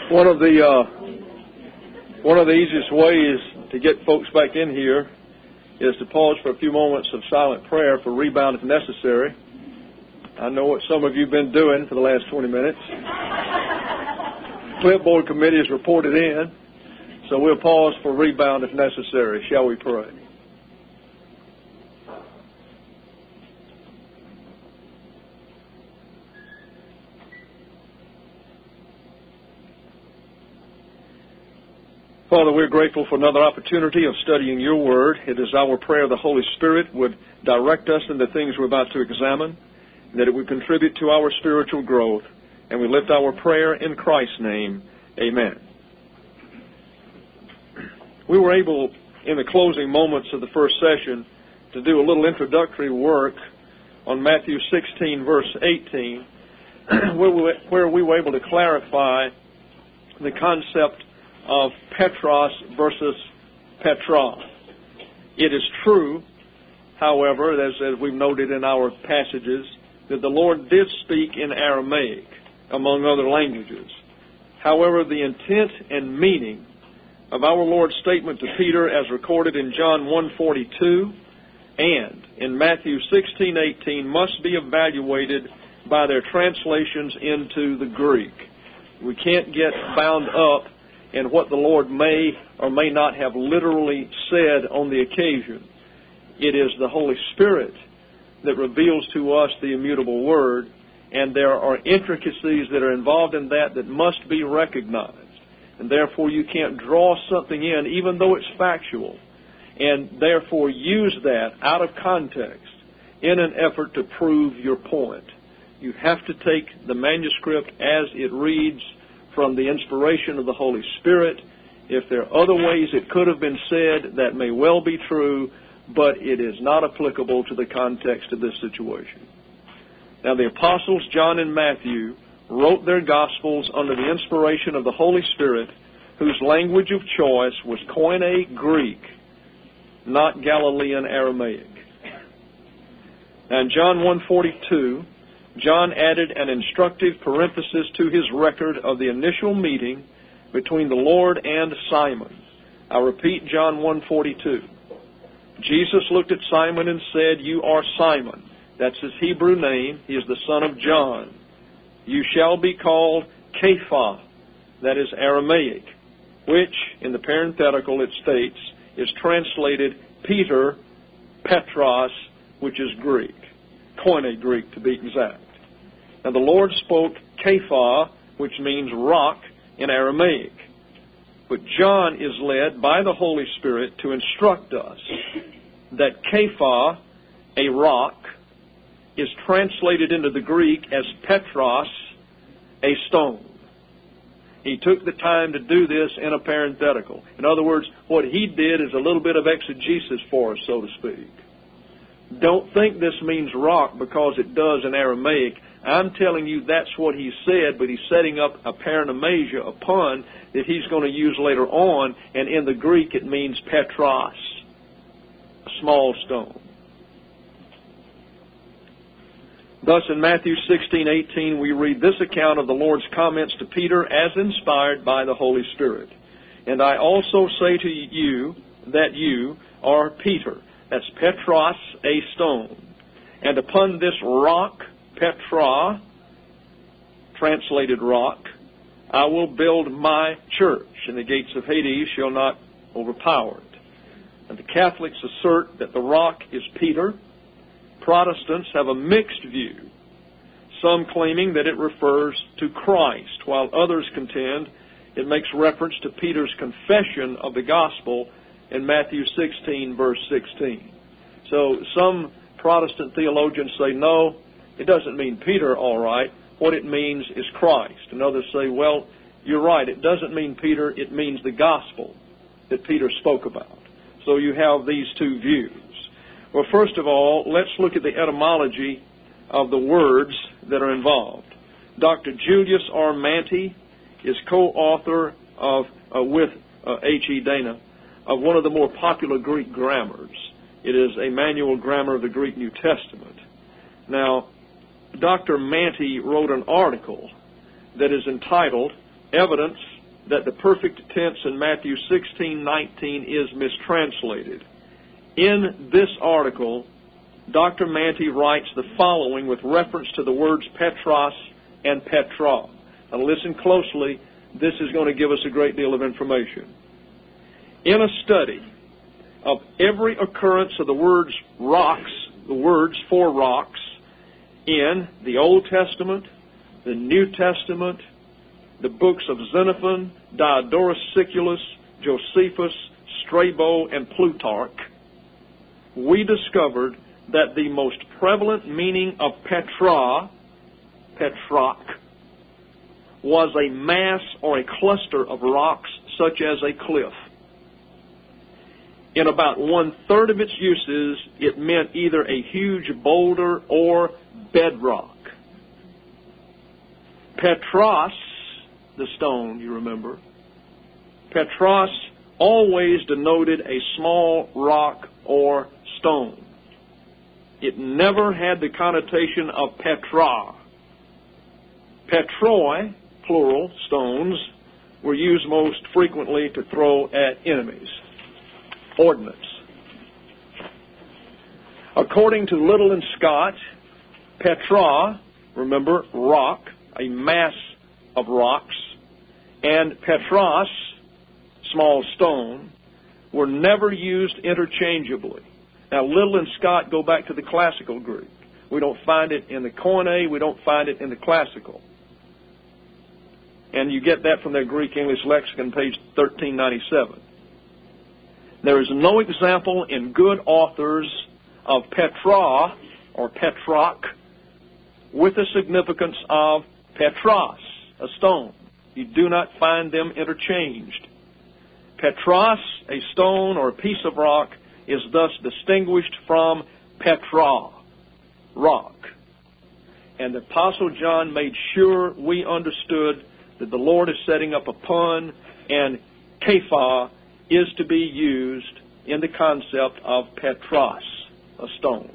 One of the easiest ways to get folks back in here is to pause for a few moments of silent prayer for rebound if necessary. I know what some of you have been doing for the last 20 minutes. Clipboard committee has reported in, so we'll pause for rebound if necessary. Shall we pray? Father, we're grateful for another opportunity of studying your word. It is our prayer the Holy Spirit would direct us in the things we're about to examine, and that it would contribute to our spiritual growth. And we lift our prayer in Christ's name. Amen. We were able, in the closing moments of the first session, to do a little introductory work on Matthew 16, verse 18, where we were able to clarify the concept of Petros versus Petra. It is true, however, as we've noted in our passages, that the Lord did speak in Aramaic, among other languages. However, the intent and meaning of our Lord's statement to Peter as recorded in John 1:42 and in Matthew 16:18 must be evaluated by their translations into the Greek. We can't get bound up in what the Lord may or may not have literally said on the occasion. It is the Holy Spirit that reveals to us the immutable Word, and there are intricacies that are involved in that must be recognized. And therefore you can't draw something in, even though it's factual, and therefore use that out of context in an effort to prove your point. You have to take the manuscript as it reads from the inspiration of the Holy Spirit. If there are other ways it could have been said, that may well be true, but it is not applicable to the context of this situation. Now, the apostles John and Matthew wrote their Gospels under the inspiration of the Holy Spirit, whose language of choice was Koine Greek, not Galilean Aramaic. Now, in John 1:42, John added an instructive parenthesis to his record of the initial meeting between the Lord and Simon. I repeat John 1:42. Jesus looked at Simon and said, "You are Simon." That's his Hebrew name. He is the son of John. "You shall be called Kepha," that is Aramaic, which, in the parenthetical it states, is translated Peter, Petros, which is Greek. Koine Greek, to be exact. Now, the Lord spoke Kepha, which means rock in Aramaic. But John is led by the Holy Spirit to instruct us that Kepha, a rock, is translated into the Greek as Petros, a stone. He took the time to do this in a parenthetical. In other words, what he did is a little bit of exegesis for us, so to speak. Don't think this means rock because it does in Aramaic. I'm telling you that's what he said, but he's setting up a paranomasia, a pun, that he's going to use later on, and in the Greek it means Petros, a small stone. Thus in Matthew 16:18 we read this account of the Lord's comments to Peter as inspired by the Holy Spirit. "And I also say to you that you are Peter." That's Petros, a stone. "And upon this rock," Petra, translated rock, "I will build my church, and the gates of Hades shall not overpower it." And the Catholics assert that the rock is Peter. Protestants have a mixed view, some claiming that it refers to Christ, while others contend it makes reference to Peter's confession of the gospel in Matthew 16, verse 16. So some Protestant theologians say, no, it doesn't mean Peter, all right. What it means is Christ. And others say, well, you're right, it doesn't mean Peter, it means the gospel that Peter spoke about. So you have these two views. Well, first of all, let's look at the etymology of the words that are involved. Dr. Julius R. Manti is co-author with H.E. Dana of one of the more popular Greek grammars. It is a manual grammar of the Greek New Testament. Now, Dr. Manti wrote an article that is entitled Evidence that the perfect tense in Matthew 16:19 is mistranslated. In this article, Dr. Manty writes the following with reference to the words Petros and Petra. Now listen closely. This is going to give us a great deal of information. In a study of every occurrence of the words rocks, the words for rocks, in the Old Testament, the New Testament, the books of Xenophon, Diodorus Siculus, Josephus, Strabo, and Plutarch, we discovered that the most prevalent meaning of Petra, Petrach, was a mass or a cluster of rocks such as a cliff. In about 1/3 of its uses, it meant either a huge boulder or bedrock. Petros, the stone, you remember, Petros always denoted a small rock or stone. It never had the connotation of Petra. Petroi, plural, stones, were used most frequently to throw at enemies. Ordnance. According to Little and Scott, Petra, remember, rock, a mass of rocks, and Petros, small stone, were never used interchangeably. Now, Little and Scott go back to the classical Greek. We don't find it in the Koine, we don't find it in the classical. And you get that from their Greek-English lexicon, page 1397. There is no example in good authors of Petra or Petrach with the significance of Petros, a stone. You do not find them interchanged. Petros, a stone or a piece of rock, is thus distinguished from Petra, rock. And the Apostle John made sure we understood that the Lord is setting up a pun, and Kepha is to be used in the concept of Petros, a stone.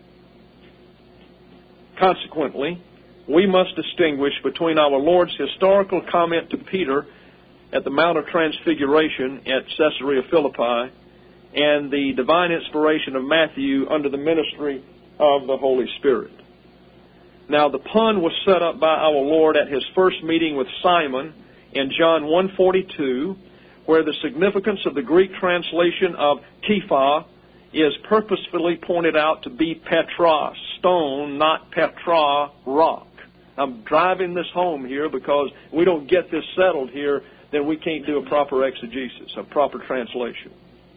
Consequently, we must distinguish between our Lord's historical comment to Peter at the Mount of Transfiguration at Caesarea Philippi and the divine inspiration of Matthew under the ministry of the Holy Spirit. Now, the pun was set up by our Lord at his first meeting with Simon in John 1:42, where the significance of the Greek translation of Kepha is purposefully pointed out to be Petros, stone, not Petra, rock. I'm driving this home here because we don't get this settled here, then we can't do a proper exegesis, a proper translation.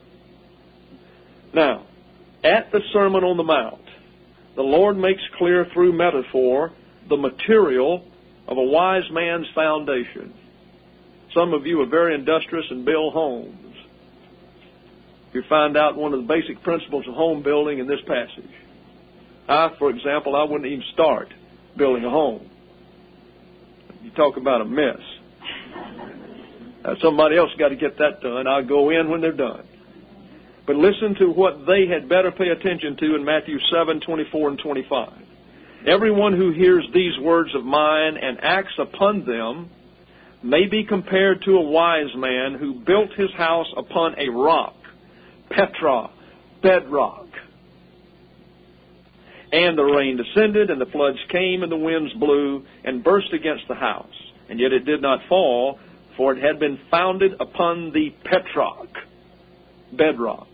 Now, at the Sermon on the Mount, the Lord makes clear through metaphor the material of a wise man's foundation. Some of you are very industrious and build homes. You find out one of the basic principles of home building in this passage. For example, I wouldn't even start building a home. You talk about a mess. Somebody else got to get that done. I'll go in when they're done. But listen to what they had better pay attention to in Matthew 7:24 and 25. Everyone who hears these words of mine and acts upon them may be compared to a wise man who built his house upon a rock, Petra, bedrock. And the rain descended, and the floods came, and the winds blew, and burst against the house. And yet it did not fall, for it had been founded upon the Petrach, bedrock.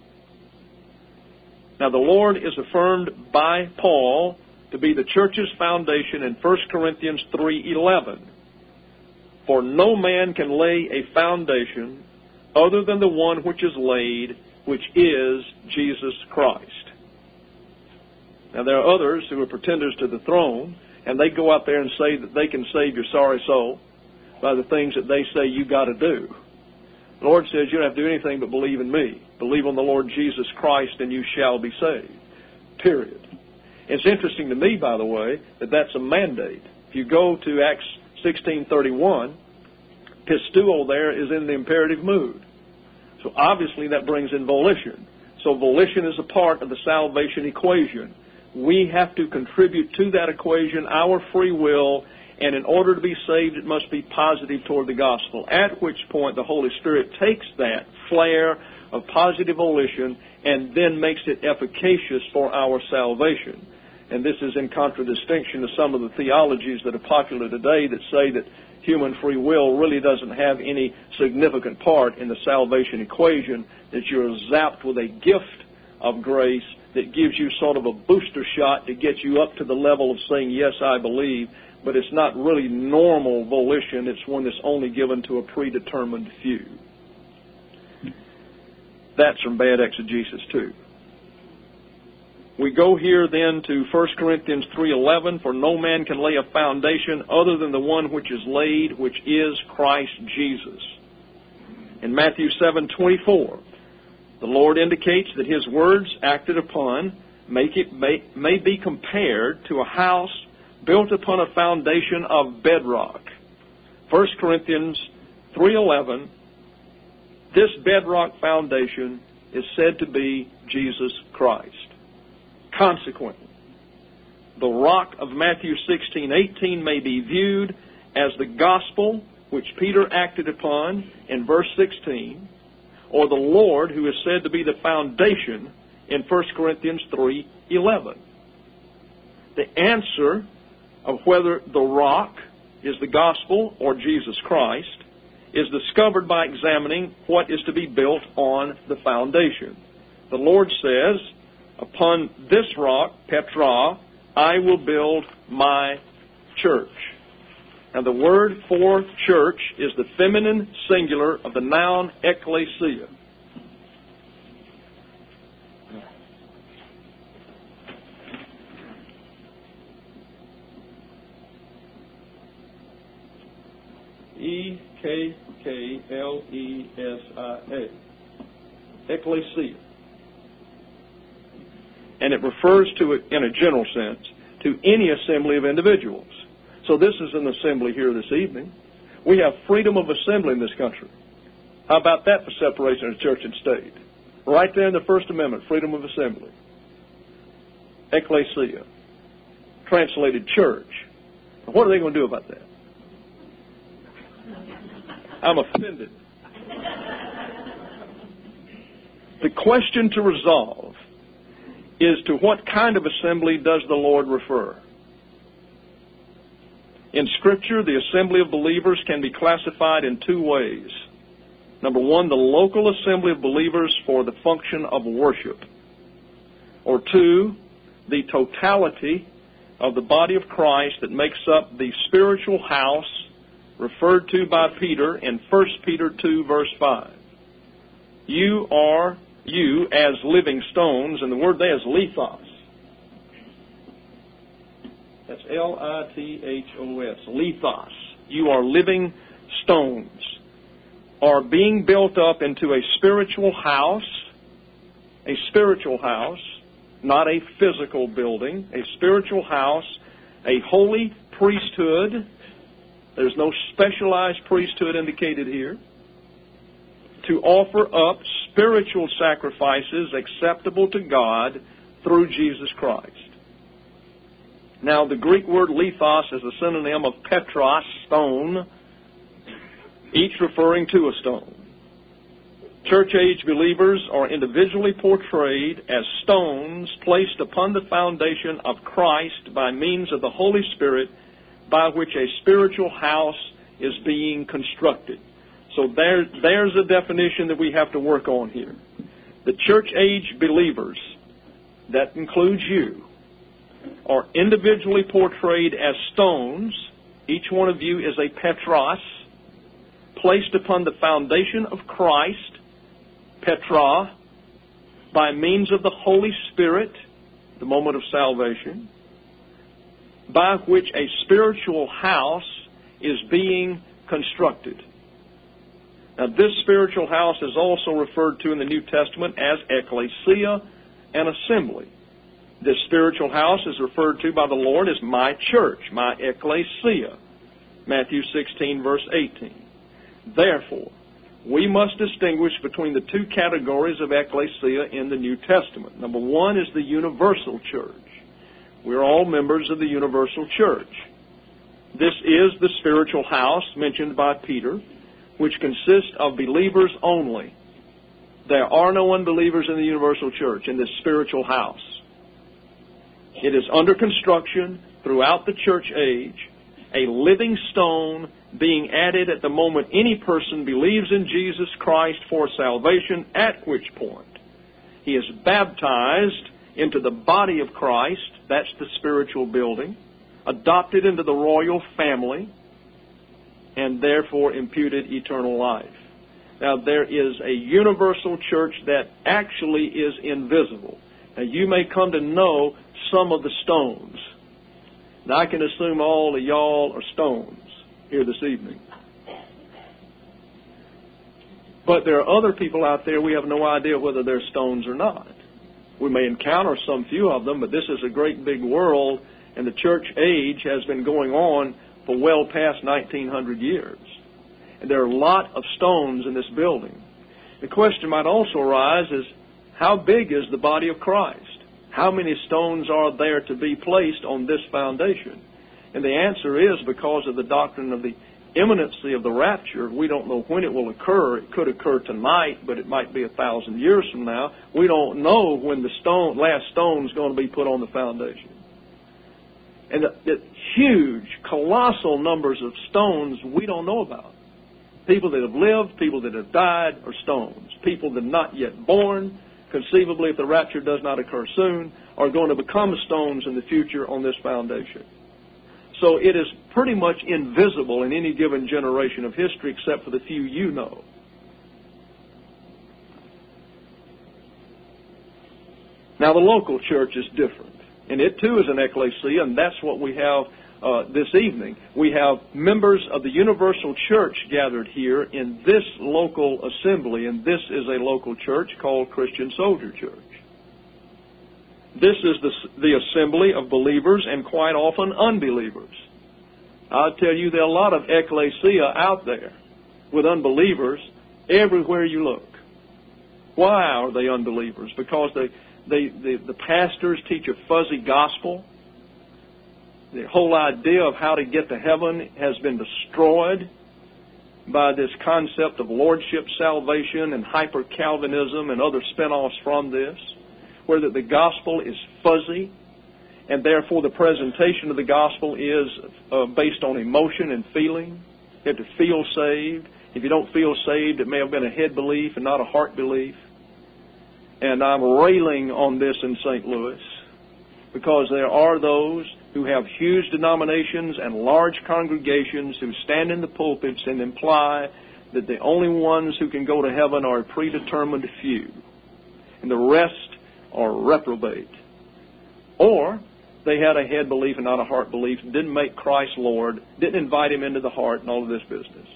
Now the Lord is affirmed by Paul to be the church's foundation in 1 Corinthians 3:11. For no man can lay a foundation other than the one which is laid, which is Jesus Christ. Now there are others who are pretenders to the throne, and they go out there and say that they can save your sorry soul by the things that they say you got to do. The Lord says you don't have to do anything but believe in me. Believe on the Lord Jesus Christ and you shall be saved. Period. It's interesting to me, by the way, that that's a mandate. If you go to Acts 16:31, pistuo there is in the imperative mood. So obviously that brings in volition. So volition is a part of the salvation equation. We have to contribute to that equation our free will and in order to be saved, it must be positive toward the gospel, at which point the Holy Spirit takes that flare of positive volition and then makes it efficacious for our salvation. And this is in contradistinction to some of the theologies that are popular today that say that human free will really doesn't have any significant part in the salvation equation, that you're zapped with a gift of grace that gives you sort of a booster shot to get you up to the level of saying, yes, I believe, but it's not really normal volition. It's one that's only given to a predetermined few. That's from bad exegesis, too. We go here then to 1 Corinthians 3:11, for no man can lay a foundation other than the one which is laid, which is Christ Jesus. In Matthew 7:24, the Lord indicates that His words acted upon may be compared to a house built upon a foundation of bedrock. 1 Corinthians 3:11, this bedrock foundation is said to be Jesus Christ. Consequently, the rock of Matthew 16:18 may be viewed as the gospel which Peter acted upon in verse 16, or the Lord who is said to be the foundation in 1 Corinthians 3:11. The answer of whether the rock is the gospel or Jesus Christ is discovered by examining what is to be built on the foundation. The Lord says, upon this rock, Petra, I will build my church. Now the word for church is the feminine singular of the noun ekklesia. E-K-K-L-E-S-I-A. Ekklesia. And it refers to it, in a general sense, to any assembly of individuals. So this is an assembly here this evening. We have freedom of assembly in this country. How about that for separation of church and state? Right there in the First Amendment, freedom of assembly. Ekklesia. Translated church. What are they going to do about that? I'm offended. The question to resolve is, to what kind of assembly does the Lord refer? In Scripture, the assembly of believers can be classified in two ways. Number one, the local assembly of believers for the function of worship. Or two, the totality of the body of Christ that makes up the spiritual house referred to by Peter in 1 Peter 2, verse 5. You as living stones, and the word there is lithos. That's L-I-T-H-O-S, lithos. You are living stones, are being built up into a spiritual house, not a physical building, a spiritual house, a holy priesthood. There's no specialized priesthood indicated here. To offer up spiritual sacrifices acceptable to God through Jesus Christ. Now, the Greek word lithos is a synonym of petros, stone, each referring to a stone. Church-age believers are individually portrayed as stones placed upon the foundation of Christ by means of the Holy Spirit, by which a spiritual house is being constructed. So there's a definition that we have to work on here. The church-age believers, that includes you, are individually portrayed as stones. Each one of you is a petros, placed upon the foundation of Christ, Petra, by means of the Holy Spirit, the moment of salvation, by which a spiritual house is being constructed. Now, this spiritual house is also referred to in the New Testament as ecclesia, an assembly. This spiritual house is referred to by the Lord as my church, my ecclesia, Matthew 16, verse 18. Therefore, we must distinguish between the two categories of ecclesia in the New Testament. Number one is the universal church. We're all members of the universal church. This is the spiritual house mentioned by Peter, which consists of believers only. There are no unbelievers in the universal church, in this spiritual house. It is under construction throughout the church age, a living stone being added at the moment any person believes in Jesus Christ for salvation, at which point he is baptized into the body of Christ, that's the spiritual building, adopted into the royal family, and therefore imputed eternal life. Now, there is a universal church that actually is invisible. Now, you may come to know some of the stones. Now, I can assume all of y'all are stones here this evening. But there are other people out there, we have no idea whether they're stones or not. We may encounter some few of them, but this is a great big world, and the church age has been going on for well past 1900 years. And there are a lot of stones in this building. The question might also arise is, how big is the body of Christ? How many stones are there to be placed on this foundation? And the answer is, because of the doctrine of the imminency of the rapture, we don't know when it will occur. It could occur tonight, but it might be 1,000 years from now. We don't know when the last stone is going to be put on the foundation. And the huge, colossal numbers of stones we don't know about. People that have lived, people that have died are stones. People that are not yet born, conceivably if the rapture does not occur soon, are going to become stones in the future on this foundation. So it is pretty much invisible in any given generation of history except for the few you know. Now the local church is different. And it too is an ecclesia, and that's what we have this evening. We have members of the universal church gathered here in this local assembly, and this is a local church called Christian Soldier Church. This is the assembly of believers and quite often unbelievers. I'll tell you, there are a lot of ecclesia out there with unbelievers everywhere you look. Why are they unbelievers? Because the pastors teach a fuzzy gospel. The whole idea of how to get to heaven has been destroyed by this concept of lordship salvation and hyper-Calvinism and other spin-offs from this, where the gospel is fuzzy, and therefore the presentation of the gospel is based on emotion and feeling. You have to feel saved. If you don't feel saved, it may have been a head belief and not a heart belief. And I'm railing on this in St. Louis because there are those who have huge denominations and large congregations who stand in the pulpits and imply that the only ones who can go to heaven are a predetermined few, and the rest are reprobate. Or they had a head belief and not a heart belief, didn't make Christ Lord, didn't invite Him into the heart, and all of this business.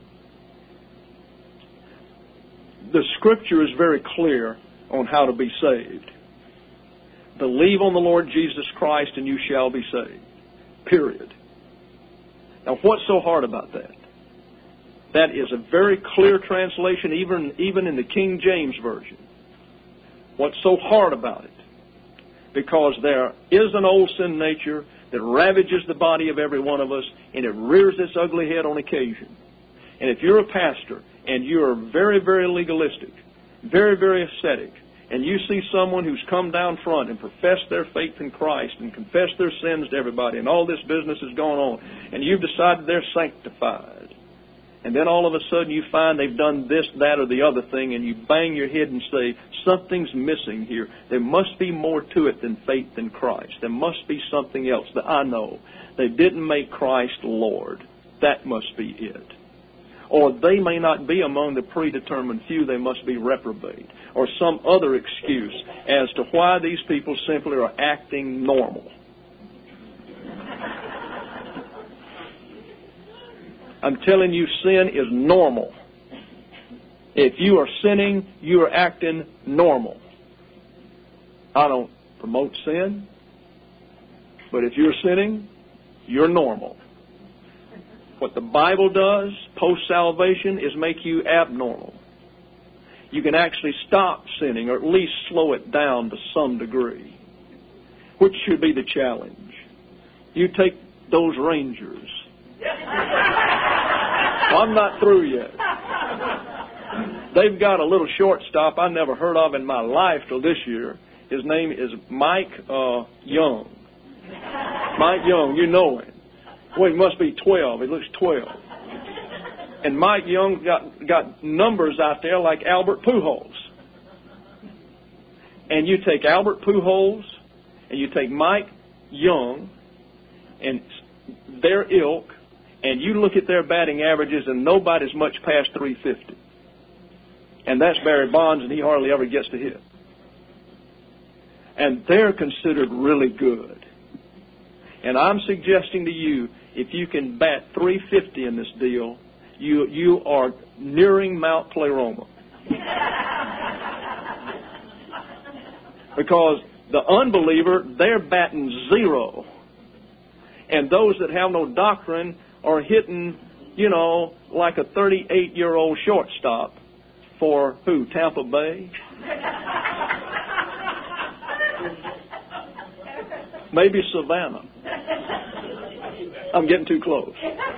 The Scripture is very clear on how to be saved. Believe on the Lord Jesus Christ and you shall be saved. Period. Now, what's so hard about that? That is a very clear translation, even in the King James Version. What's so hard about it? Because there is an old sin nature that ravages the body of every one of us, and it rears its ugly head on occasion. And if you're a pastor and you're very, very legalistic, very, very ascetic, and you see someone who's come down front and professed their faith in Christ and confessed their sins to everybody, and all this business is going on, and you've decided they're sanctified, and then all of a sudden you find they've done this, that, or the other thing, and you bang your head and say, something's missing here. There must be more to it than faith in Christ. There must be something else that I know. They didn't make Christ Lord. That must be it. Or they may not be among the predetermined few, they must be reprobate. Or some other excuse as to why these people simply are acting normal. I'm telling you, sin is normal. If you are sinning, you are acting normal. I don't promote sin, but if you're sinning, you're normal. What the Bible does post-salvation is make you abnormal. You can actually stop sinning, or at least slow it down to some degree, which should be the challenge. You take those Rangers I'm not through yet. They've got a little shortstop I never heard of in my life till this year. His name is Mike Young. Mike Young, you know him. Well, he must be 12. He looks 12. And Mike Young got numbers out there like Albert Pujols. And you take Albert Pujols and you take Mike Young and their ilk, and you look at their batting averages, and nobody's much past 350. And that's Barry Bonds, and he hardly ever gets to hit. And they're considered really good. And I'm suggesting to you, if you can bat 350 in this deal, you are nearing Mount Pleroma. Because the unbeliever, they're batting 0. And those that have no doctrine are hitting, like a 38-year-old shortstop for who? Tampa Bay? Maybe Savannah. I'm getting too close.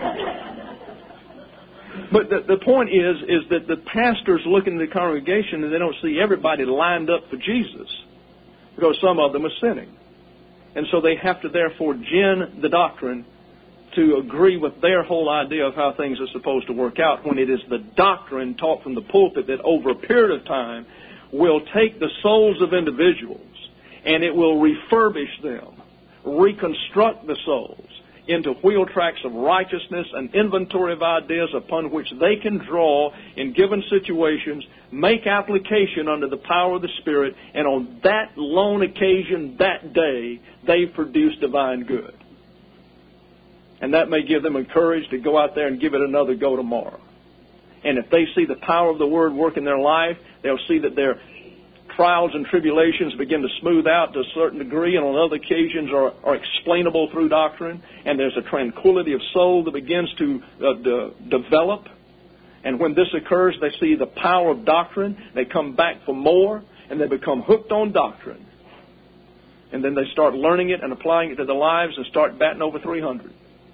But the point is that the pastors look into the congregation and they don't see everybody lined up for Jesus, because some of them are sinning. And so they have to therefore gin the doctrine to agree with their whole idea of how things are supposed to work out, when it is the doctrine taught from the pulpit that over a period of time will take the souls of individuals and it will refurbish them, reconstruct the souls into wheel tracks of righteousness, an inventory of ideas upon which they can draw in given situations, make application under the power of the Spirit, and on that lone occasion, that day, they produce divine good. And that may give them courage to go out there and give it another go tomorrow. And if they see the power of the Word work in their life, they'll see that their trials and tribulations begin to smooth out to a certain degree, and on other occasions are explainable through doctrine, and there's a tranquility of soul that begins to develop. And when this occurs, they see the power of doctrine, they come back for more, and they become hooked on doctrine. And then they start learning it and applying it to their lives and start batting over 300.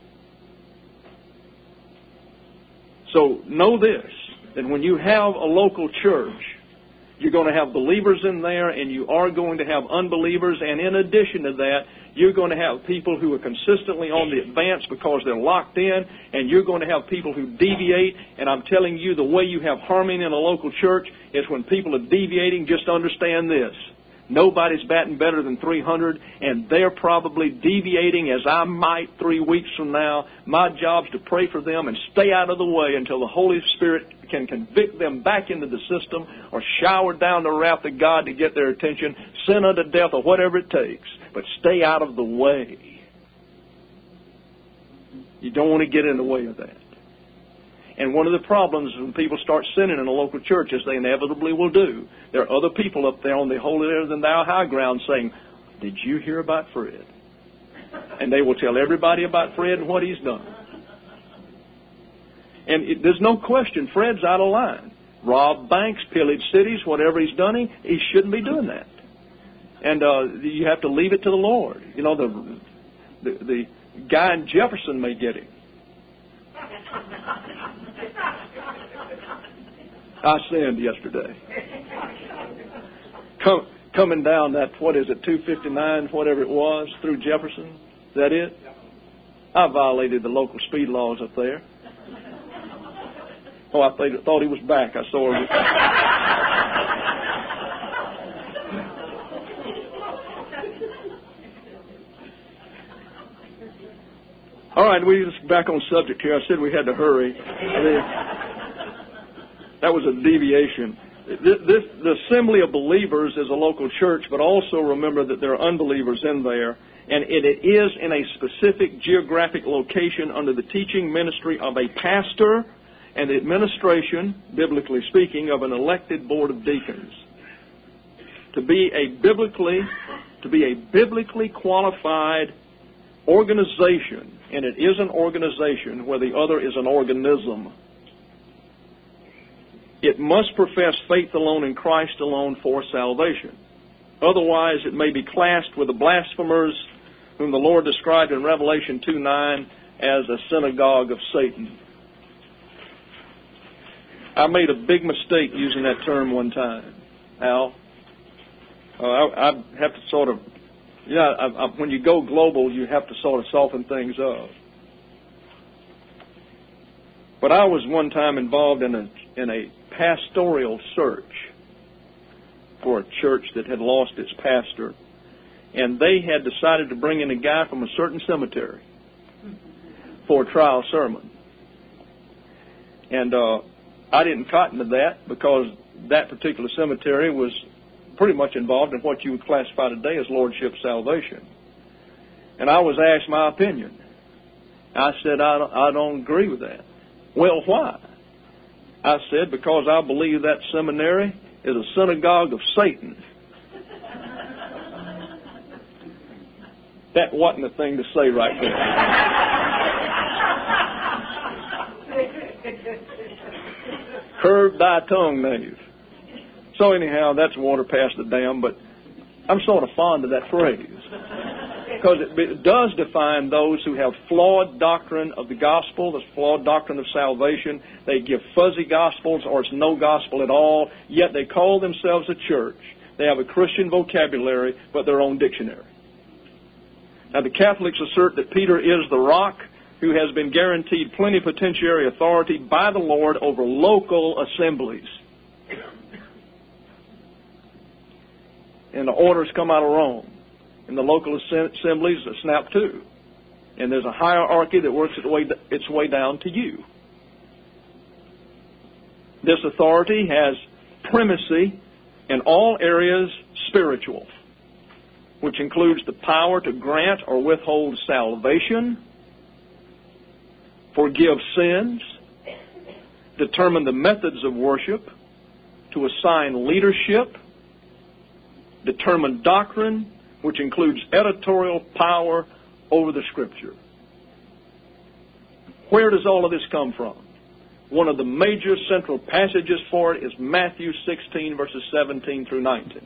So know this, that when you have a local church, you're going to have believers in there, and you are going to have unbelievers. And in addition to that, you're going to have people who are consistently on the advance because they're locked in, and you're going to have people who deviate. And I'm telling you, the way you have harmony in a local church is when people are deviating. Just understand this. Nobody's batting better than 300, and they're probably deviating as I might 3 weeks from now. My job's to pray for them and stay out of the way until the Holy Spirit can convict them back into the system or shower down the wrath of God to get their attention, sin unto death or whatever it takes. But stay out of the way. You don't want to get in the way of that. And one of the problems when people start sinning in a local church, as they inevitably will do, there are other people up there on the holier than thou high ground saying, "Did you hear about Fred?" And they will tell everybody about Fred and what he's done. And there's no question, Fred's out of line. Robbed banks, pillaged cities, whatever he's done, he shouldn't be doing that. And you have to leave it to the Lord. You know, the guy in Jefferson may get him. I sinned yesterday. Coming down that, 259, whatever it was, through Jefferson. Is that it? I violated the local speed laws up there. Oh, I thought he was back. I saw him. All right, we just back on subject here. I said we had to hurry. That was a deviation. The assembly of believers is a local church, but also remember that there are unbelievers in there, and it is in a specific geographic location under the teaching ministry of a pastor and the administration, biblically speaking, of an elected board of deacons. To be a biblically qualified organization, and it is an organization where the other is an organism. It must profess faith alone in Christ alone for salvation. Otherwise, it may be classed with the blasphemers whom the Lord described in Revelation 2:9 as a synagogue of Satan. I made a big mistake using that term one time. Al, I have to sort of, when you go global, you have to sort of soften things up. But I was one time involved in a pastoral search for a church that had lost its pastor, and they had decided to bring in a guy from a certain cemetery for a trial sermon. And I didn't cotton to that because that particular cemetery was pretty much involved in what you would classify today as lordship salvation. And I was asked my opinion. I said, I don't agree with that. Well, why? I said, because I believe that seminary is a synagogue of Satan. That wasn't a thing to say right there. Curb thy tongue, knave. So anyhow, that's water past the dam, but I'm sort of fond of that phrase. Because it does define those who have flawed doctrine of the gospel, this flawed doctrine of salvation. They give fuzzy gospels or it's no gospel at all, yet they call themselves a church. They have a Christian vocabulary, but their own dictionary. Now, the Catholics assert that Peter is the rock who has been guaranteed plenipotentiary authority by the Lord over local assemblies. And the orders come out of Rome. And the local assemblies are snap to. And there's a hierarchy that works its way down to you. This authority has primacy in all areas spiritual, which includes the power to grant or withhold salvation, forgive sins, determine the methods of worship, to assign leadership, determine doctrine, which includes editorial power over the Scripture. Where does all of this come from? One of the major central passages for it is Matthew 16, verses 17 through 19.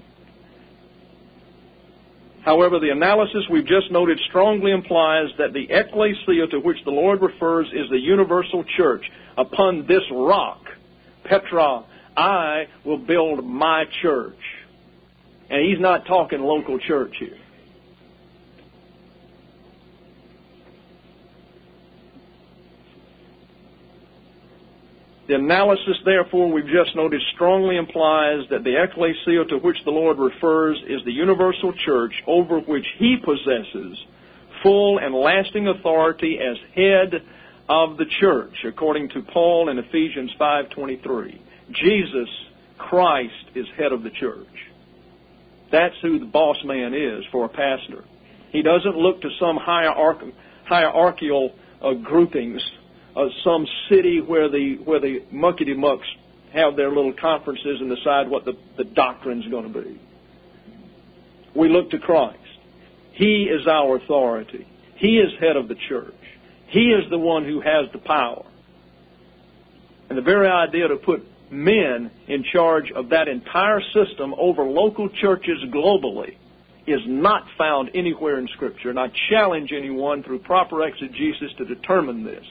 However, the analysis we've just noted strongly implies that the ecclesia to which the Lord refers is the universal church. Upon this rock, Petra, I will build my church. And he's not talking local church here. The analysis, therefore, we've just noted strongly implies that the ecclesia to which the Lord refers is the universal church over which He possesses full and lasting authority as head of the church, according to Paul in Ephesians 5:23. Jesus Christ is head of the church. That's who the boss man is for a pastor. He doesn't look to some hierarchical groupings of some city where the muckety-mucks have their little conferences and decide what the doctrine's going to be. We look to Christ. He is our authority. He is head of the church. He is the one who has the power. And the very idea to put men in charge of that entire system over local churches globally is not found anywhere in Scripture. And I challenge anyone through proper exegesis to determine this.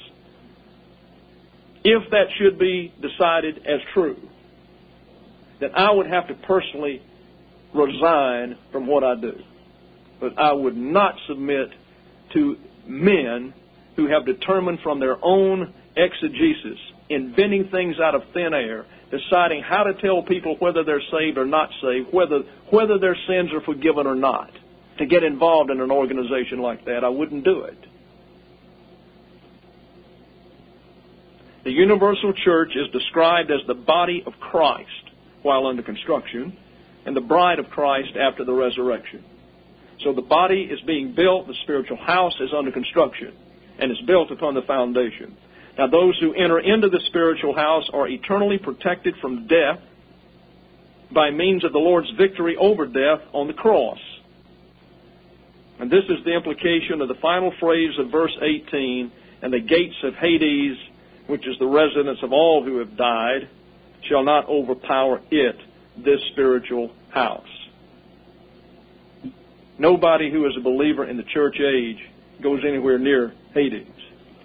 If that should be decided as true, then I would have to personally resign from what I do. But I would not submit to men who have determined from their own exegesis, inventing things out of thin air, deciding how to tell people whether they're saved or not saved, whether their sins are forgiven or not. To get involved in an organization like that, I wouldn't do it. The universal church is described as the body of Christ while under construction, and the bride of Christ after the resurrection. So the body is being built, the spiritual house is under construction, and is built upon the foundation. Now those who enter into the spiritual house are eternally protected from death by means of the Lord's victory over death on the cross. And this is the implication of the final phrase of verse 18, and the gates of Hades, which is the residence of all who have died, shall not overpower it, this spiritual house. Nobody who is a believer in the church age goes anywhere near Hades.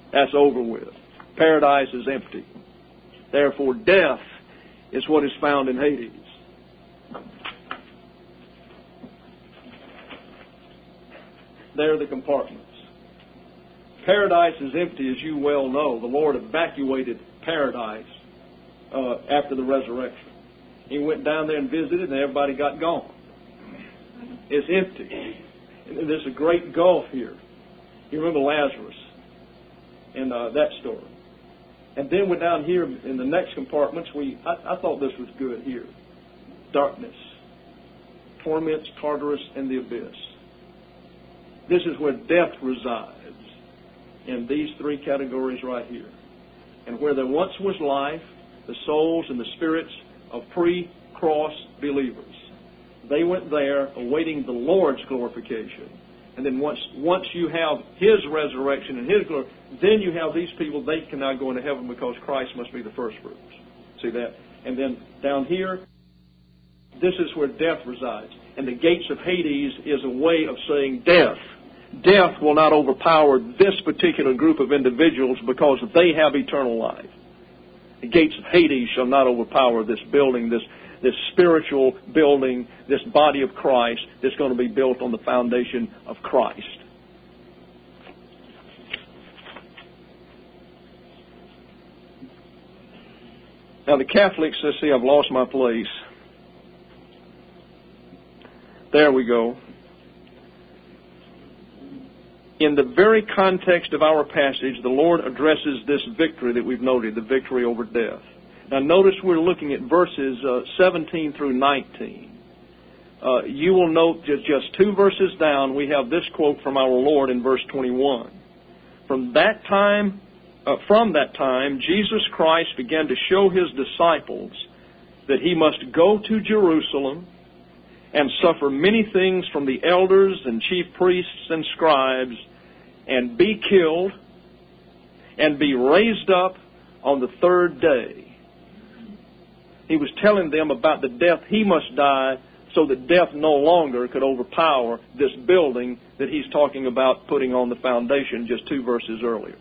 That's over with. Paradise is empty. Therefore, death is what is found in Hades. There are the compartments. Paradise is empty, as you well know. The Lord evacuated paradise after the resurrection. He went down there and visited, and everybody got gone. It's empty. And there's a great gulf here. You remember Lazarus and that story. And then we're down here in the next compartments. I thought this was good here. Darkness, torments, Tartarus, and the abyss. This is where death resides, in these three categories right here. And where there once was life, the souls and the spirits of pre-cross believers. They went there awaiting the Lord's glorification. And then once you have His resurrection and His glory, then you have these people, they can now go into heaven because Christ must be the first fruits. See that? And then down here, this is where death resides. And the gates of Hades is a way of saying death. Death will not overpower this particular group of individuals because they have eternal life. The gates of Hades shall not overpower this building, this spiritual building, this body of Christ that's going to be built on the foundation of Christ. Now the Catholics, let's see, I've lost my place. There we go. In the very context of our passage, the Lord addresses this victory that we've noted, the victory over death. Now notice we're looking at verses 17 through 19. You will note that just 2 verses down, we have this quote from our Lord in verse 21. From that time, Jesus Christ began to show His disciples that He must go to Jerusalem and suffer many things from the elders and chief priests and scribes, and be killed, and be raised up on the third day. He was telling them about the death He must die so that death no longer could overpower this building that He's talking about putting on the foundation just 2 verses earlier.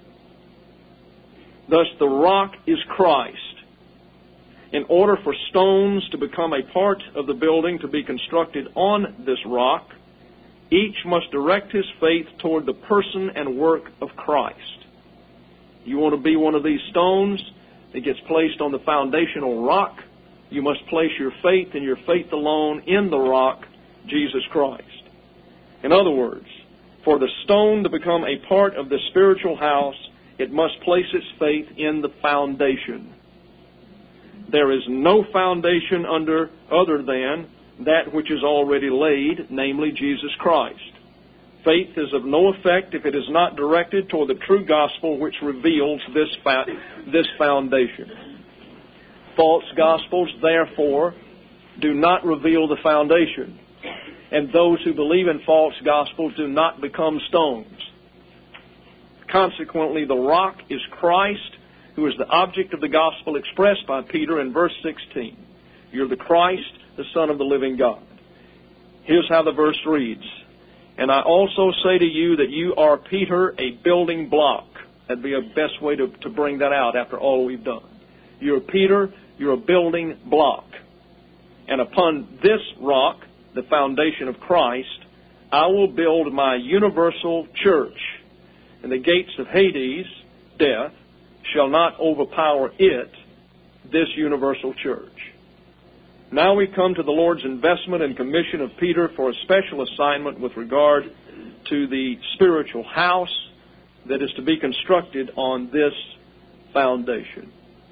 Thus, the rock is Christ. In order for stones to become a part of the building to be constructed on this rock, each must direct his faith toward the person and work of Christ. You want to be one of these stones that gets placed on the foundational rock, you must place your faith and your faith alone in the rock, Jesus Christ. In other words, for the stone to become a part of the spiritual house, it must place its faith in the foundation. There is no foundation other than that which is already laid, namely Jesus Christ. Faith is of no effect if it is not directed toward the true gospel which reveals this foundation. False gospels, therefore, do not reveal the foundation. And those who believe in false gospels do not become stones. Consequently, the rock is Christ, who is the object of the gospel expressed by Peter in verse 16. You're the Christ, the Son of the living God. Here's how the verse reads. And I also say to you that you are, Peter, a building block. That'd be a best way to bring that out after all we've done. You're Peter, you're a building block. And upon this rock, the foundation of Christ, I will build my universal church. And the gates of Hades, death, shall not overpower it, this universal church. Now we come to the Lord's investment and commission of Peter for a special assignment with regard to the spiritual house that is to be constructed on this foundation.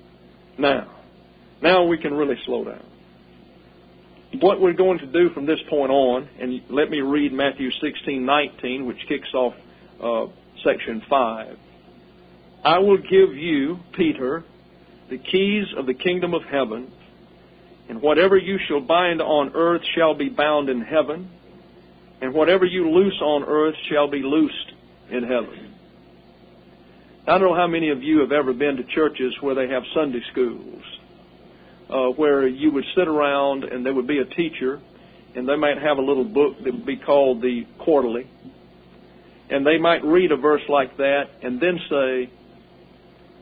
Now we can really slow down. What we're going to do from this point on, and let me read Matthew 16:19, which kicks off section 5. I will give you, Peter, the keys of the kingdom of heaven, and whatever you shall bind on earth shall be bound in heaven, and whatever you loose on earth shall be loosed in heaven. I don't know how many of you have ever been to churches where they have Sunday schools, where you would sit around and there would be a teacher, and they might have a little book that would be called the Quarterly, and they might read a verse like that and then say,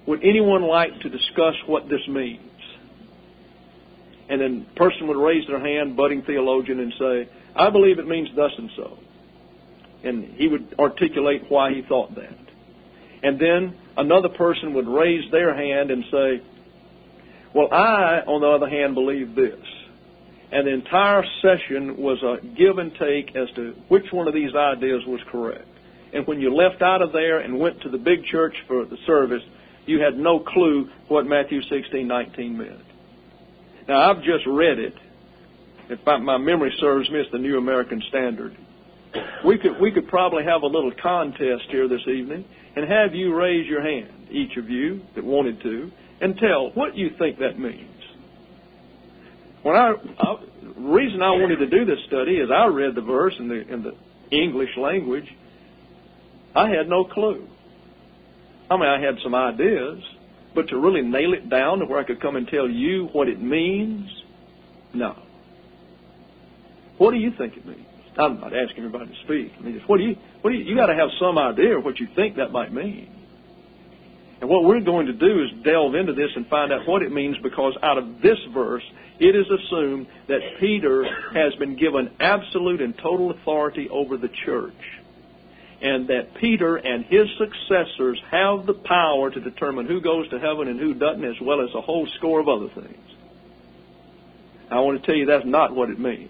would anyone like to discuss what this means? And then the person would raise their hand, budding theologian, and say, I believe it means thus and so. And he would articulate why he thought that. And then another person would raise their hand and say, well, I, on the other hand, believe this. And the entire session was a give and take as to which one of these ideas was correct. And when you left out of there and went to the big church for the service, you had no clue what Matthew 16:19 meant. Now, I've just read it. If my memory serves me, it's the New American Standard. We could probably have a little contest here this evening and have you raise your hand, each of you that wanted to, and tell what you think that means. The reason I wanted to do this study is I read the verse in the English language. I had no clue. I mean, I had some ideas, but to really nail it down to where I could come and tell you what it means, no. What do you think it means? I'm not asking everybody to speak. I mean, you got to have some idea of what you think that might mean. And what we're going to do is delve into this and find out what it means, because out of this verse, it is assumed that Peter has been given absolute and total authority over the church, and that Peter and his successors have the power to determine who goes to heaven and who doesn't, as well as a whole score of other things. I want to tell you that's not what it means.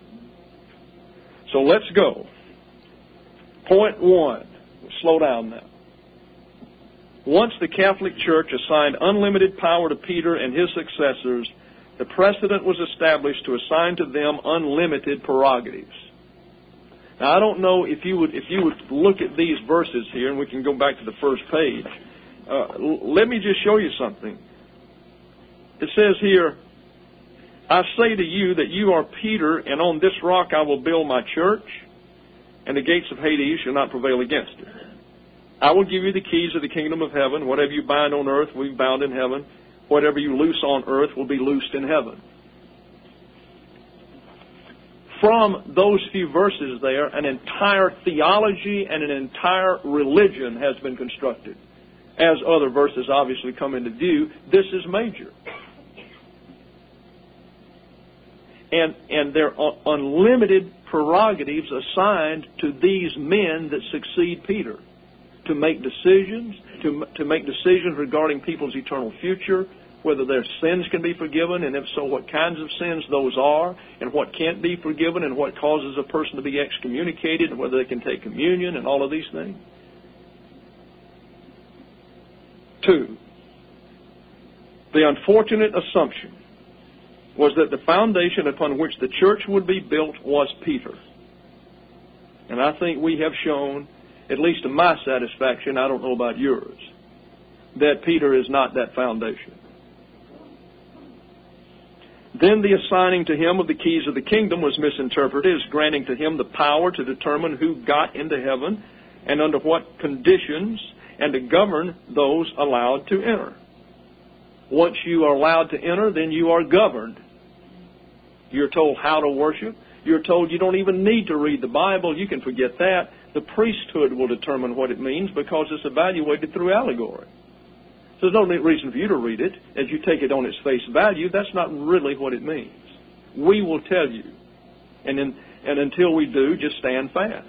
So let's go. Point 1. Slow down now. Once the Catholic Church assigned unlimited power to Peter and his successors, the precedent was established to assign to them unlimited prerogatives. Now, I don't know if you would look at these verses here, and we can go back to the first page. Let me just show you something. It says here, I say to you that you are Peter, and on this rock I will build my church, and the gates of Hades shall not prevail against it. I will give you the keys of the kingdom of heaven. Whatever you bind on earth will be bound in heaven. Whatever you loose on earth will be loosed in heaven. From those few verses there, an entire theology and an entire religion has been constructed. As other verses obviously come into view, this is major. And there are unlimited prerogatives assigned to these men that succeed Peter to make decisions, to make decisions regarding people's eternal future, whether their sins can be forgiven, and if so, what kinds of sins those are, and what can't be forgiven, and what causes a person to be excommunicated, and whether they can take communion, and all of these things. 2, the unfortunate assumption was that the foundation upon which the church would be built was Peter. And I think we have shown, at least to my satisfaction, I don't know about yours, that Peter is not that foundation. Then the assigning to him of the keys of the kingdom was misinterpreted as granting to him the power to determine who got into heaven and under what conditions, and to govern those allowed to enter. Once you are allowed to enter, then you are governed. You're told how to worship. You're told you don't even need to read the Bible. You can forget that. The priesthood will determine what it means because it's evaluated through allegory. So there's no reason for you to read it. As you take it on its face value, that's not really what it means. We will tell you. And until we do, just stand fast.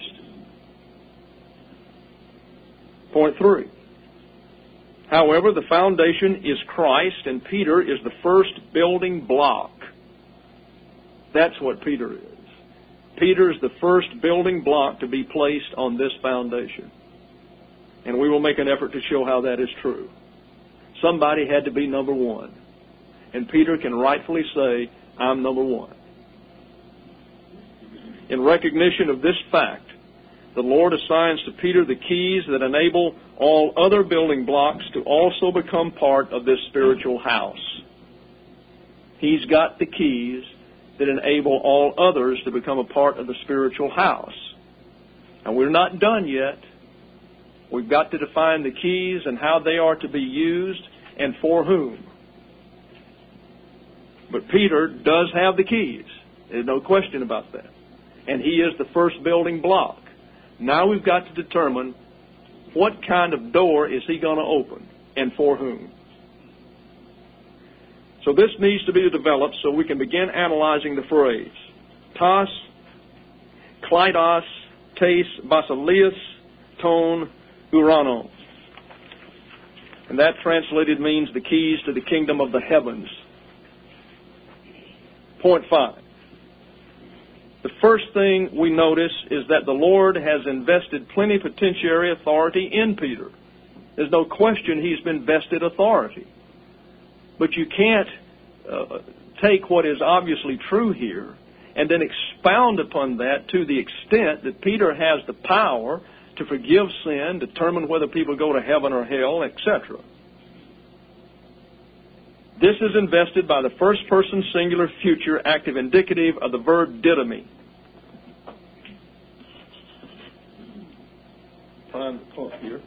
Point 3. However, the foundation is Christ, and Peter is the first building block. That's what Peter is. Peter is the first building block to be placed on this foundation. And we will make an effort to show how that is true. Somebody had to be number one. And Peter can rightfully say, I'm number one. In recognition of this fact, the Lord assigns to Peter the keys that enable all other building blocks to also become part of this spiritual house. He's got the keys that enable all others to become a part of the spiritual house. And we're not done yet. We've got to define the keys and how they are to be used and for whom. But Peter does have the keys. There's no question about that. And he is the first building block. Now we've got to determine what kind of door is he going to open. and for whom. So this needs to be developed so we can begin analyzing the phrase. Tas, kleidos, tes, basileus, ton, uranon. And that translated means the keys to the kingdom of the heavens. Point 5. The first thing we notice is that the Lord has invested plenipotentiary authority in Peter. There's no question he's been vested authority. But you can't take what is obviously true here and then expound upon that to the extent that Peter has the power to forgive sin, determine whether people go to heaven or hell, etc. This is invested by the first person singular future active indicative of the verb didomi. Find the clock here.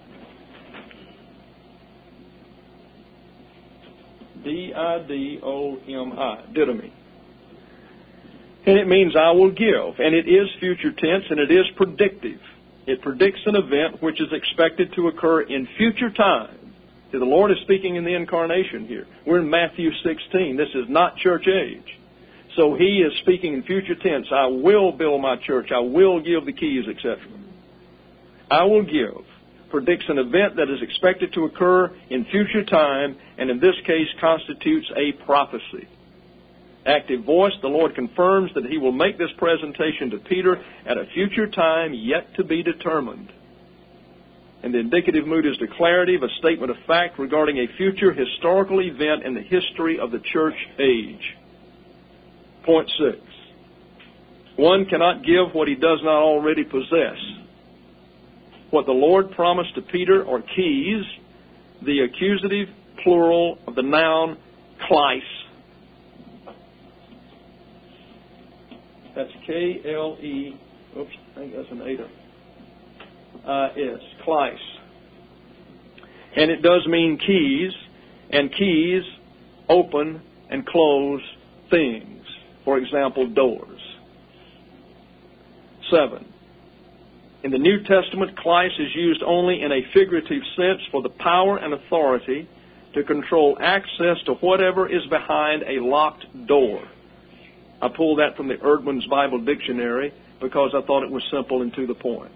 D-I-D-O-M-I, didomi. And it means I will give. And it is future tense and it is predictive. It predicts an event which is expected to occur in future time. See, the Lord is speaking in the incarnation here. We're in Matthew 16. This is not church age. So He is speaking in future tense. I will build my church. I will give the keys, etc. I will give predicts an event that is expected to occur in future time, and in this case constitutes a prophecy. Active voice, the Lord confirms that He will make this presentation to Peter at a future time yet to be determined. And the indicative mood is declarative, a statement of fact regarding a future historical event in the history of the church age. Point 6. One cannot give what he does not already possess. What the Lord promised to Peter are keys, the accusative plural of the noun kleis. That's K-L-E, oops, I think that's an eta. Yes, kleis. And it does mean keys, and keys open and close things. For example, doors. 7. In the New Testament, kleis is used only in a figurative sense for the power and authority to control access to whatever is behind a locked door. I pulled that from the Erdman's Bible Dictionary because I thought it was simple and to the point.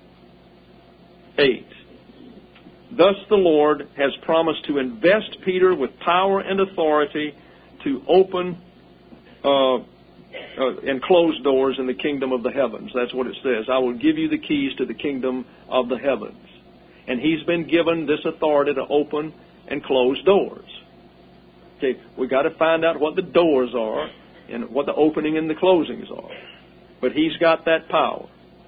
8. Thus the Lord has promised to invest Peter with power and authority to open and close doors in the kingdom of the heavens. That's what it says. I will give you the keys to the kingdom of the heavens. And He's been given this authority to open and close doors. Okay, we've got to find out what the doors are and what the opening and the closings are. But He's got that power.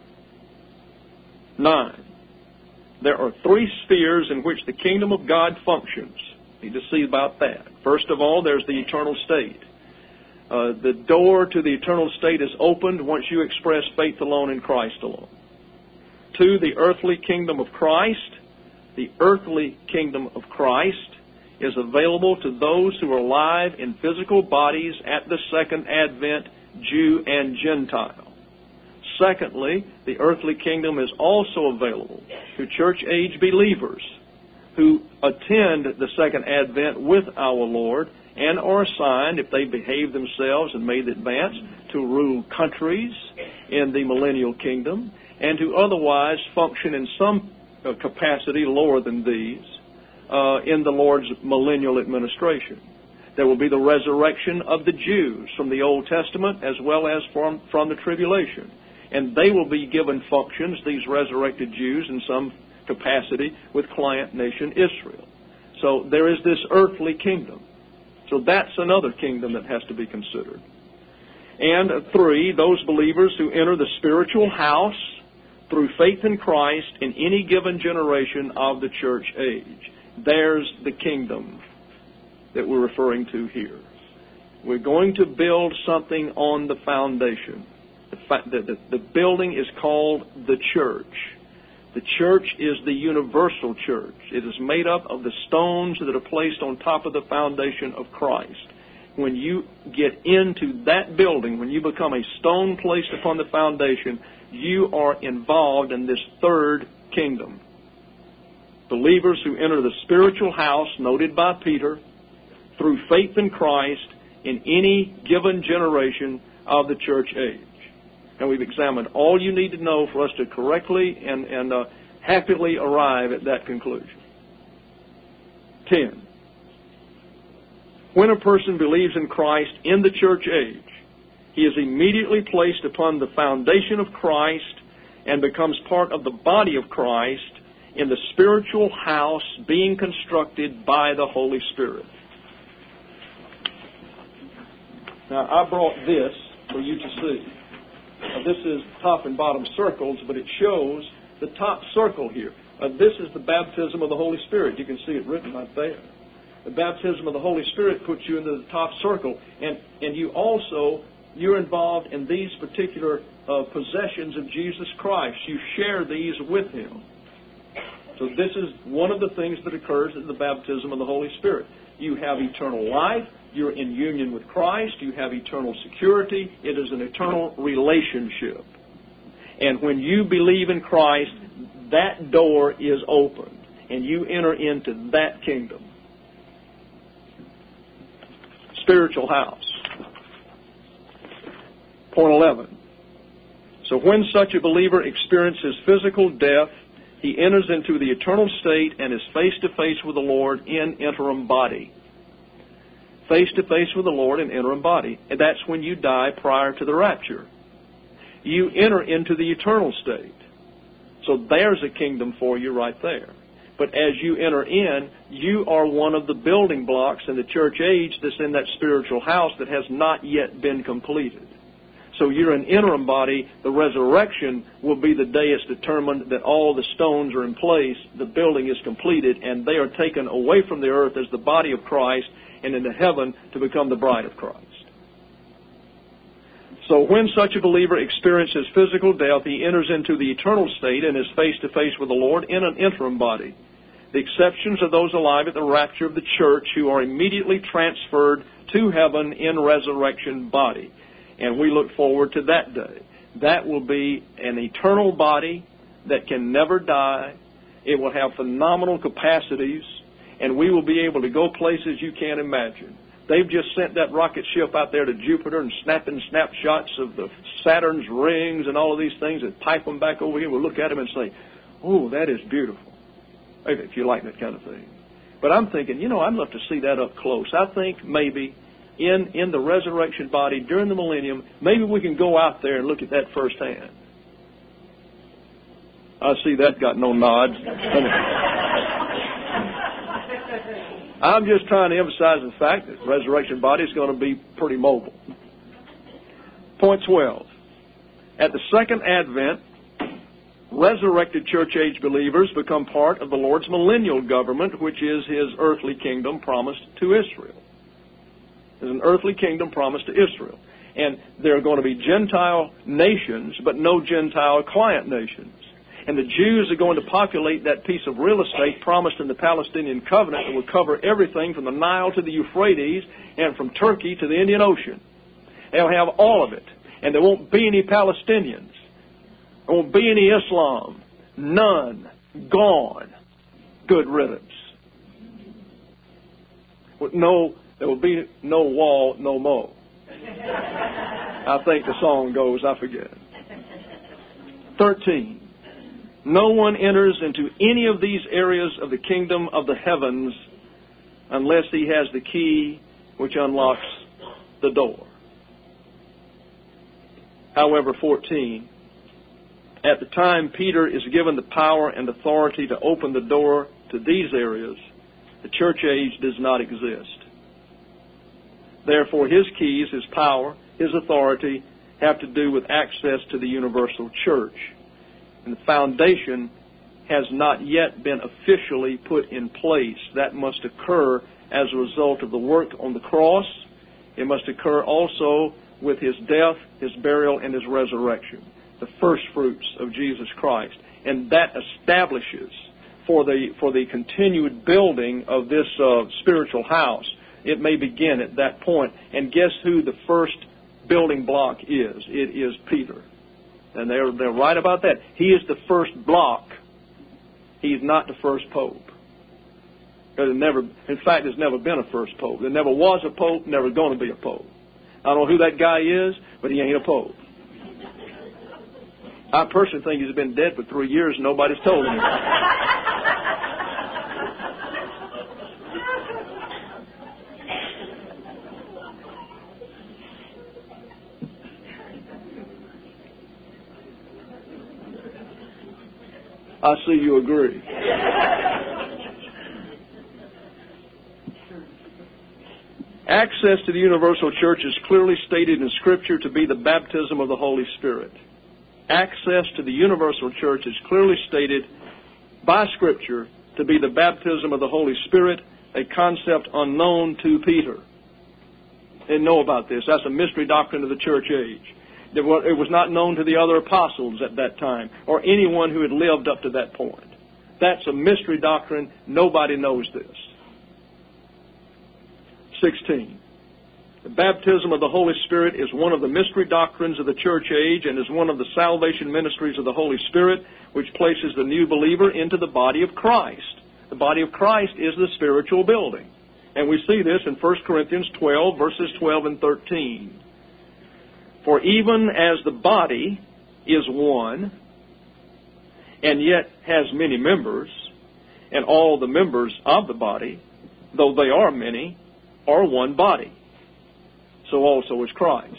9. There are 3 spheres in which the kingdom of God functions. You need to see about that. First of all, there's the eternal state. The door to the eternal state is opened once you express faith alone in Christ alone. 2, the earthly kingdom of Christ. The earthly kingdom of Christ is available to those who are alive in physical bodies at the second advent, Jew and Gentile. Secondly, the earthly kingdom is also available to church-age believers who attend the second advent with our Lord and are assigned, if they behave themselves and made the advance, to rule countries in the millennial kingdom and to otherwise function in some capacity lower than these in the Lord's millennial administration. There will be the resurrection of the Jews from the Old Testament as well as from the tribulation. And they will be given functions, these resurrected Jews, in some capacity with client nation Israel. So there is this earthly kingdom. So that's another kingdom that has to be considered. And 3, those believers who enter the spiritual house through faith in Christ in any given generation of the church age. There's the kingdom that we're referring to here. We're going to build something on the foundation. The building is called the church. The church is the universal church. It is made up of the stones that are placed on top of the foundation of Christ. When you get into that building, when you become a stone placed upon the foundation, you are involved in this third kingdom. Believers who enter the spiritual house noted by Peter through faith in Christ in any given generation of the church age. And we've examined all you need to know for us to correctly and happily arrive at that conclusion. 10. When a person believes in Christ in the church age, he is immediately placed upon the foundation of Christ and becomes part of the body of Christ in the spiritual house being constructed by the Holy Spirit. Now, I brought this for you to see. Now, this is top and bottom circles, but it shows the top circle here. This is the baptism of the Holy Spirit. You can see it written right there. The baptism of the Holy Spirit puts you into the top circle, and you're involved in these particular possessions of Jesus Christ. You share these with Him. So this is one of the things that occurs in the baptism of the Holy Spirit. You have eternal life. You're in union with Christ. You have eternal security. It is an eternal relationship. And when you believe in Christ, that door is opened, and you enter into that kingdom. Spiritual house. Point 11. So when such a believer experiences physical death, he enters into the eternal state and is face to face with the Lord in interim body. Face to face with the Lord in interim body. And that's when you die prior to the rapture. You enter into the eternal state. So there's a kingdom for you right there. But as you enter in, you are one of the building blocks in the church age that's in that spiritual house that has not yet been completed. So you're an interim body. The resurrection will be the day it's determined that all the stones are in place, the building is completed, and they are taken away from the earth as the body of Christ and into heaven to become the bride of Christ. So when such a believer experiences physical death, he enters into the eternal state and is face to face with the Lord in an interim body. The exceptions are those alive at the rapture of the church who are immediately transferred to heaven in resurrection body. And we look forward to that day. That will be an eternal body that can never die. It will have phenomenal capacities, and we will be able to go places you can't imagine. They've just sent that rocket ship out there to Jupiter and snapping snapshots of the Saturn's rings and all of these things and pipe them back over here. We'll look at them and say, oh, that is beautiful, if you like that kind of thing. But I'm thinking, I'd love to see that up close. I think maybe in the resurrection body during the millennium, maybe we can go out there and look at that firsthand. I see that got no nods. I'm just trying to emphasize the fact that the resurrection body is going to be pretty mobile. Point 12. At the second advent, resurrected church age believers become part of the Lord's millennial government, which is His earthly kingdom promised to Israel. There's an earthly kingdom promised to Israel. And there are going to be Gentile nations, but no Gentile client nations. And the Jews are going to populate that piece of real estate promised in the Palestinian covenant that will cover everything from the Nile to the Euphrates and from Turkey to the Indian Ocean. They'll have all of it. And there won't be any Palestinians. There won't be any Islam. None. Gone. Good riddance. There will be no wall, no mo. I think the song goes, I forget. 13. No one enters into any of these areas of the kingdom of the heavens unless he has the key which unlocks the door. However, 14. At the time Peter is given the power and authority to open the door to these areas, the church age does not exist. Therefore, his keys, his power, his authority have to do with access to the universal church. And the foundation has not yet been officially put in place. That must occur as a result of the work on the cross. It must occur also with His death, His burial, and His resurrection, the first fruits of Jesus Christ. And that establishes for the continued building of this spiritual house. It may begin at that point. And guess who the first building block is? It is Peter. And they're right about that. He is the first block. he's not the first pope. In fact, there's never been a first pope. There never was a pope, never going to be a pope. I don't know who that guy is, but he ain't a pope. I personally think he's been dead for 3 years and nobody's told him. I see you agree. Access to the universal church is clearly stated in Scripture to be the baptism of the Holy Spirit. Access to the universal church is clearly stated by Scripture to be the baptism of the Holy Spirit, a concept unknown to Peter. They didn't know about this. That's a mystery doctrine of the church age. It was not known to the other apostles at that time or anyone who had lived up to that point. That's a mystery doctrine. Nobody knows this. 16. The baptism of the Holy Spirit is one of the mystery doctrines of the church age and is one of the salvation ministries of the Holy Spirit, which places the new believer into the body of Christ. The body of Christ is the spiritual building. And we see this in 1 Corinthians 12, verses 12 and 13. For even as the body is one, and yet has many members, and all the members of the body, though they are many, are one body, so also is Christ.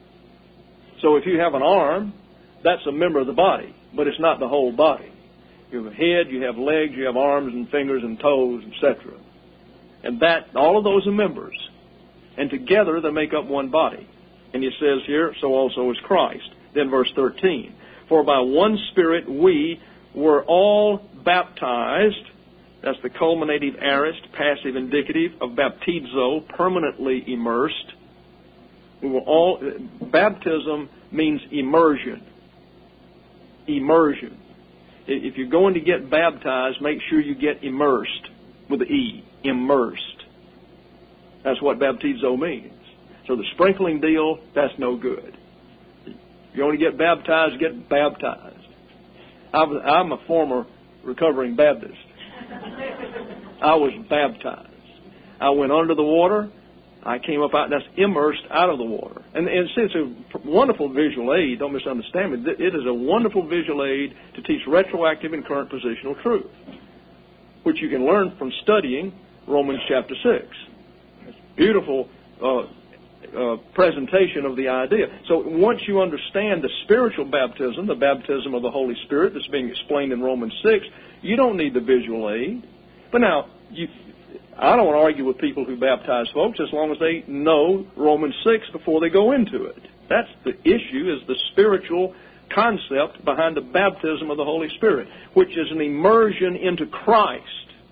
So if you have an arm, that's a member of the body, but it's not the whole body. You have a head, you have legs, you have arms and fingers and toes, etc. And that, all of those are members. And together they make up one body. And he says here, so also is Christ. Then verse 13. For by one Spirit we were all baptized. That's the culminative aorist, passive indicative of baptizo, permanently immersed. We were all, baptism means immersion. Immersion. If you're going to get baptized, make sure you get immersed with the E. Immersed. That's what baptizo means. So the sprinkling deal, that's no good. If you want to get baptized, get baptized. I'm a former recovering Baptist. I was baptized. I went under the water. I came up out, that's immersed out of the water. And it's a wonderful visual aid, don't misunderstand me. It is a wonderful visual aid to teach retroactive and current positional truth, which you can learn from studying Romans chapter 6. It's beautiful presentation of the idea. So once you understand the spiritual baptism, the baptism of the Holy Spirit that's being explained in Romans 6, you don't need the visual aid. But now, I don't want to argue with people who baptize folks as long as they know Romans 6 before they go into it. That's the issue, is the spiritual concept behind the baptism of the Holy Spirit, which is an immersion into Christ.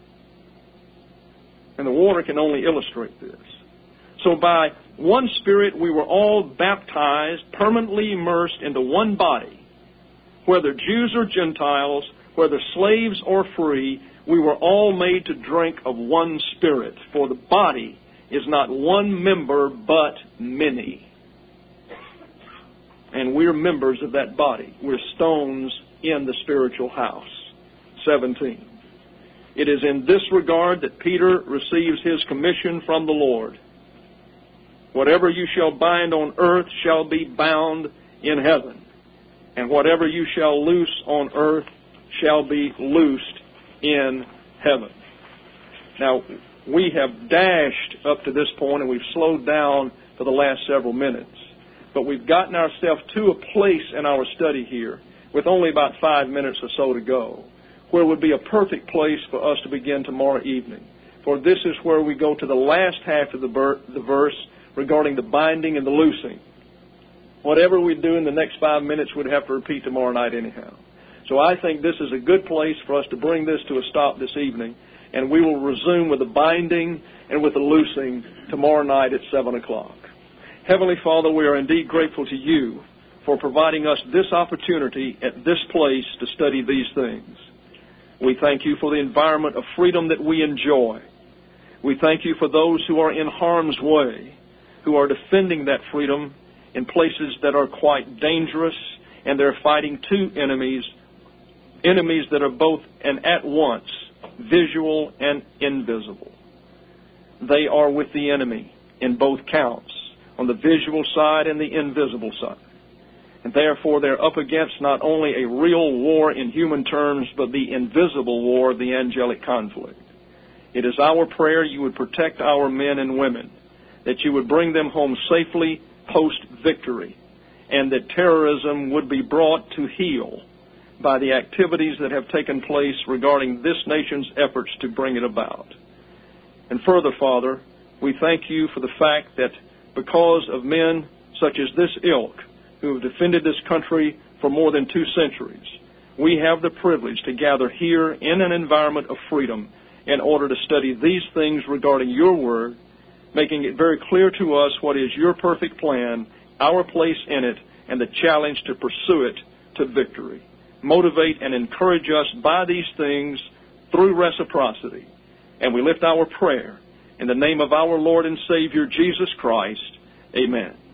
And the water can only illustrate this. So by one Spirit we were all baptized, permanently immersed into one body. Whether Jews or Gentiles, whether slaves or free, we were all made to drink of one Spirit. For the body is not one member, but many. And we're members of that body. We're stones in the spiritual house. 17. It is in this regard that Peter receives his commission from the Lord. Whatever you shall bind on earth shall be bound in heaven, and whatever you shall loose on earth shall be loosed in heaven. Now, we have dashed up to this point, and we've slowed down for the last several minutes. But we've gotten ourselves to a place in our study here, with only about 5 minutes or so to go, where would be a perfect place for us to begin tomorrow evening. For this is where we go to the last half of the verse regarding the binding and the loosing. Whatever we do in the next 5 minutes, we'd have to repeat tomorrow night anyhow. So I think this is a good place for us to bring this to a stop this evening, and we will resume with the binding and with the loosing tomorrow night at 7 o'clock. Heavenly Father, we are indeed grateful to you for providing us this opportunity at this place to study these things. We thank you for the environment of freedom that we enjoy. We thank you for those who are in harm's way, who are defending that freedom in places that are quite dangerous, and they're fighting two enemies, enemies that are both and at once visual and invisible. They are with the enemy in both counts, on the visual side and the invisible side. And therefore they're up against not only a real war in human terms, but the invisible war of the angelic conflict. It is our prayer you would protect our men and women, that you would bring them home safely post-victory, and that terrorism would be brought to heel by the activities that have taken place regarding this nation's efforts to bring it about. And further, Father, we thank you for the fact that because of men such as this ilk who have defended this country for more than 2 centuries, we have the privilege to gather here in an environment of freedom in order to study these things regarding your word, making it very clear to us what is your perfect plan, our place in it, and the challenge to pursue it to victory. Motivate and encourage us by these things through reciprocity. And we lift our prayer in the name of our Lord and Savior, Jesus Christ. Amen.